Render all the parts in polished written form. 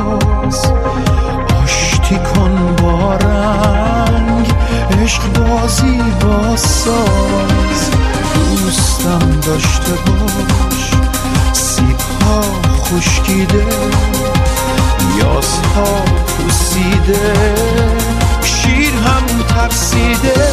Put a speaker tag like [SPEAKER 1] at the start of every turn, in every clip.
[SPEAKER 1] باز آشتی کن با رنگ عشق بازی با ساز دوستم داشته باش سیب‌ها خشکیده یاس‌ها پوسیده شیر هم ترسیده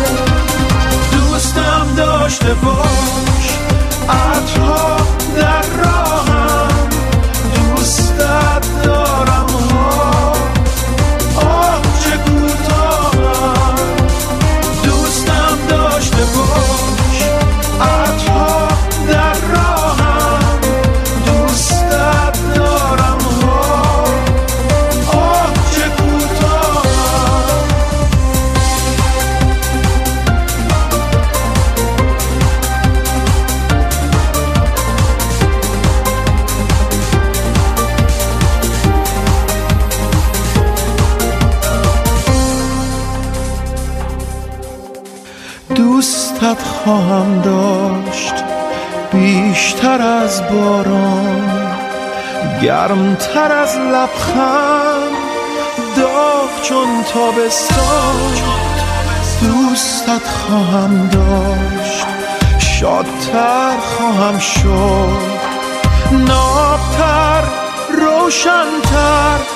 [SPEAKER 1] دوستم داشته باش عطرها در راهم دوستت دارم ها آه چه کوتاهم دوستم داشته باش عطرها در راهم دوستت دارم ها آه چه کوتاهم دوستت خواهم داشت بیشتر از باران گرمتر از لبخند داغ چون تابستان دوستت خواهم داشت شادتر خواهم شد نابتر روشنتر